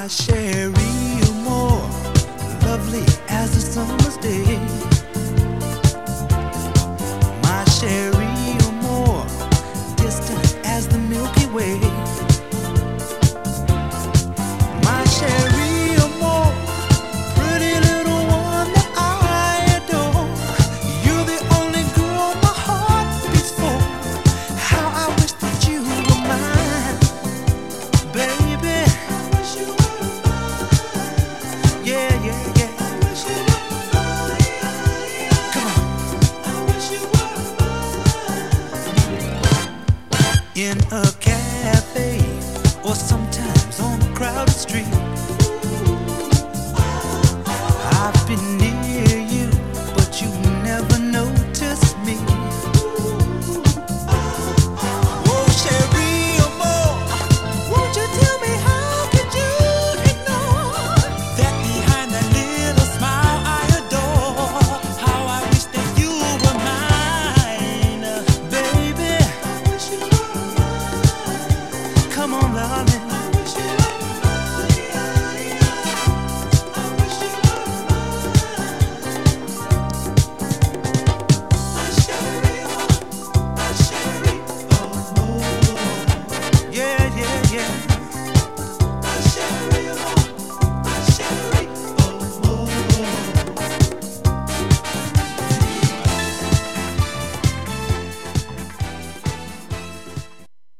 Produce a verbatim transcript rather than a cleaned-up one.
My Sherry Moore, lovely as the summer's day. My Sherry Moore, distant as the Milky Way. My Sherry Moore, pretty little one that I adore. You're the only girl my heart beats for. How I wish that you were mine, baby. Yeah, yeah, yeah. Come on. In a cafe, or sometimes on a crowded street,